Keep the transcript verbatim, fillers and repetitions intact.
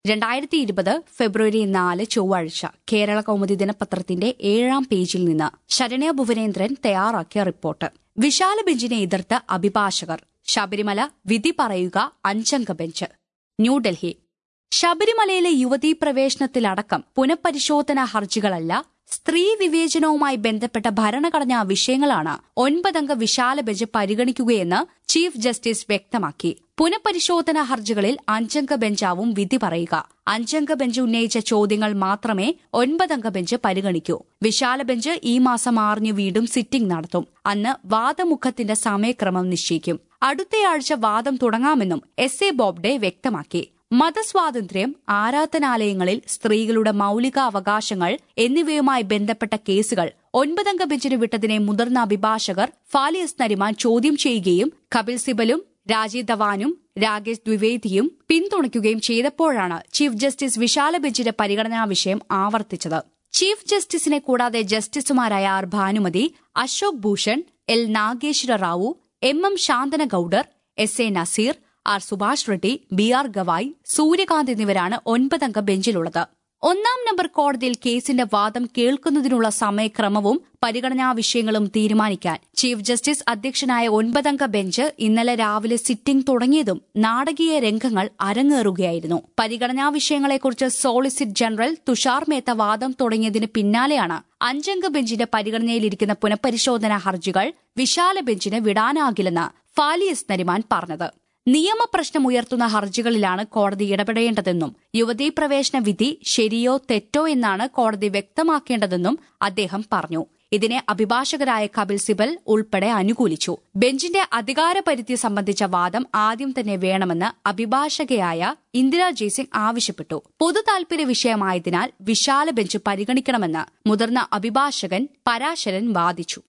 രണ്ടായിരത്തി ഇരുപത് ഫെബ്രുവരി നാല് ചൊവ്വാഴ്ച കേരള കൗമുദി ദിനപത്രത്തിന്റെ ഏഴാം പേജിൽ നിന്ന് ശരണ്യ ഭുവനേന്ദ്രൻ തയ്യാറാക്കിയ റിപ്പോർട്ട്. വിശാല ബെഞ്ചിനെ എതിർത്ത് അഭിഭാഷകർ. ശബരിമല വിധി പറയുക അഞ്ചംഗ ബെഞ്ച്. ന്യൂഡൽഹി. ശബരിമലയിലെ യുവതീ പ്രവേശനത്തിലടക്കം പുനഃപരിശോധനാ ഹർജികളല്ല, സ്ത്രീ വിവേചനവുമായി ബന്ധപ്പെട്ട ഭരണഘടനാ വിഷയങ്ങളാണ് ഒൻപതംഗ വിശാല ബെഞ്ച് പരിഗണിക്കുകയെന്ന് ചീഫ് ജസ്റ്റിസ് വ്യക്തമാക്കി. പുനഃപരിശോധനാ ഹർജികളിൽ അഞ്ചംഗ ബെഞ്ചാവും വിധി പറയുക. അഞ്ചംഗ ബെഞ്ച് ഉന്നയിച്ച ചോദ്യങ്ങൾ മാത്രമേ ഒൻപതംഗ ബെഞ്ച് പരിഗണിക്കൂ. വിശാല ബെഞ്ച് ഈ മാസം ആറിന് വീണ്ടും സിറ്റിംഗ് നടത്തും. അന്ന് വാദമുഖത്തിന്റെ സമയക്രമം നിശ്ചയിക്കും. അടുത്തയാഴ്ച വാദം തുടങ്ങാമെന്നും എസ് എ ബോബ്ഡെ വ്യക്തമാക്കി. മതസ്വാതന്ത്ര്യം, ആരാധനാലയങ്ങളിൽ സ്ത്രീകളുടെ മൌലികാവകാശങ്ങൾ എന്നിവയുമായി ബന്ധപ്പെട്ട കേസുകൾ ഒൻപതംഗ ബെഞ്ചിന് വിട്ടതിനെ മുതിർന്ന അഭിഭാഷകർ ഫാലിയസ് നരിമാൻ ചോദ്യം ചെയ്യുകയും കപിൽ സിബലും രാജീവ് ധവാനും രാകേഷ് ദ്വിവേദിയും പിന്തുണയ്ക്കുകയും ചെയ്തപ്പോഴാണ് ചീഫ് ജസ്റ്റിസ് വിശാല ബെഞ്ചിന്റെ പരിഗണനാ വിഷയം ആവർത്തിച്ചത്. ചീഫ് ജസ്റ്റിസിനെ കൂടാതെ ജസ്റ്റിസുമാരായ R Bhanumathi, Ashok Bhushan, L Nageswara Rao, M M Shantanagoudar, S A Nazeer, R Subhash Reddy, B R Gavai, Suryakant എന്നിവരാണ് ഒൻപതംഗ ബെഞ്ചിലുള്ളത്. ഒന്നാം നമ്പർ കോടതിയിൽ കേസിന്റെ വാദം കേൾക്കുന്നതിനുള്ള സമയക്രമവും പരിഗണനാ വിഷയങ്ങളും തീരുമാനിക്കാൻ ചീഫ് ജസ്റ്റിസ് അധ്യക്ഷനായ ഒൻപതംഗ ബെഞ്ച് ഇന്നലെ രാവിലെ സിറ്റിംഗ് തുടങ്ങിയതും നാടകീയ രംഗങ്ങൾ അരങ്ങേറുകയായിരുന്നു. പരിഗണനാ വിഷയങ്ങളെക്കുറിച്ച് സോളിസിറ്റർ ജനറൽ തുഷാർ മേത്ത വാദം തുടങ്ങിയതിന് പിന്നാലെയാണ് അഞ്ചംഗ ബെഞ്ചിന്റെ പരിഗണനയിലിരിക്കുന്ന പുനഃപരിശോധനാ ഹർജികൾ വിശാല ബെഞ്ചിന് വിടാനാകില്ലെന്ന് ഫാലിയസ് നരിമാൻ പറഞ്ഞത്. നിയമപ്രശ്നമുയർത്തുന്ന ഹർജികളിലാണ് കോടതി ഇടപെടേണ്ടതെന്നും യുവതീ പ്രവേശന വിധി ശരിയോ തെറ്റോ എന്നാണ് കോടതി വ്യക്തമാക്കേണ്ടതെന്നും അദ്ദേഹം പറഞ്ഞു. ഇതിനെ അഭിഭാഷകരായ കപിൽ സിബൽ ഉൾപ്പെടെ അനുകൂലിച്ചു. ബെഞ്ചിന്റെ അധികാരപരിധി സംബന്ധിച്ച വാദം ആദ്യം തന്നെ വേണമെന്ന് അഭിഭാഷകയായ ഇന്ദിര ജയ്സിംഗ് ആവശ്യപ്പെട്ടു. പൊതുതാൽപര്യ വിഷയമായതിനാൽ വിശാല ബെഞ്ച് പരിഗണിക്കണമെന്ന് മുതിർന്ന അഭിഭാഷകൻ പരാശരൻ വാദിച്ചു.